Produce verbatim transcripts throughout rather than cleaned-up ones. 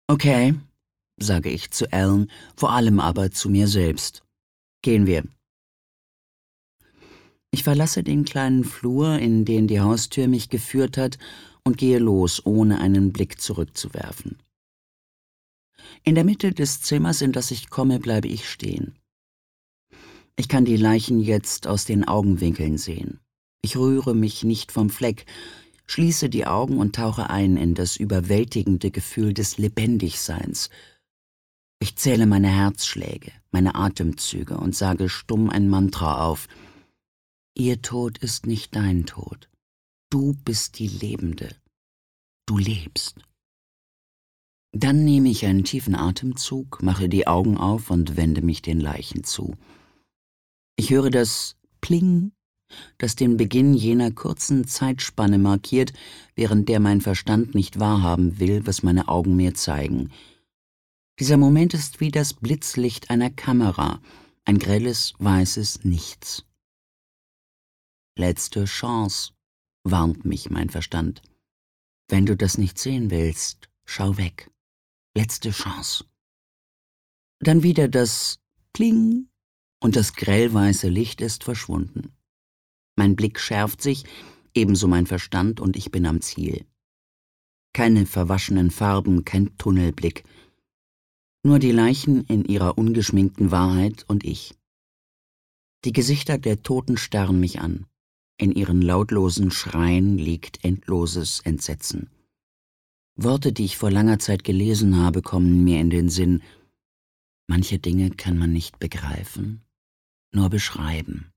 Okay, sage ich zu Alan, vor allem aber zu mir selbst. Gehen wir. Ich verlasse den kleinen Flur, in den die Haustür mich geführt hat, und gehe los, ohne einen Blick zurückzuwerfen. In der Mitte des Zimmers, in das ich komme, bleibe ich stehen. Ich kann die Leichen jetzt aus den Augenwinkeln sehen. Ich rühre mich nicht vom Fleck, schließe die Augen und tauche ein in das überwältigende Gefühl des Lebendigseins. Ich zähle meine Herzschläge, meine Atemzüge und sage stumm ein Mantra auf. Ihr Tod ist nicht dein Tod. Du bist die Lebende. Du lebst. Dann nehme ich einen tiefen Atemzug, mache die Augen auf und wende mich den Leichen zu. Ich höre das Pling, das den Beginn jener kurzen Zeitspanne markiert, während der mein Verstand nicht wahrhaben will, was meine Augen mir zeigen. Dieser Moment ist wie das Blitzlicht einer Kamera, ein grelles, weißes Nichts. Letzte Chance, warnt mich mein Verstand. Wenn du das nicht sehen willst, schau weg. Letzte Chance. Dann wieder das Pling und das grellweiße Licht ist verschwunden. Mein Blick schärft sich, ebenso mein Verstand, und ich bin am Ziel. Keine verwaschenen Farben, kein Tunnelblick. Nur die Leichen in ihrer ungeschminkten Wahrheit und ich. Die Gesichter der Toten starren mich an. In ihren lautlosen Schreien liegt endloses Entsetzen. Worte, die ich vor langer Zeit gelesen habe, kommen mir in den Sinn. Manche Dinge kann man nicht begreifen, nur beschreiben.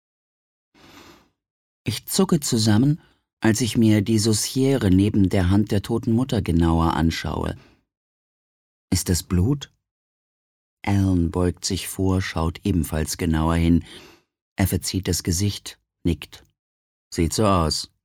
Ich zucke zusammen, als ich mir die Sauciere neben der Hand der toten Mutter genauer anschaue. Ist das Blut? Alan beugt sich vor, schaut ebenfalls genauer hin. Er verzieht das Gesicht, nickt. Sieht so aus.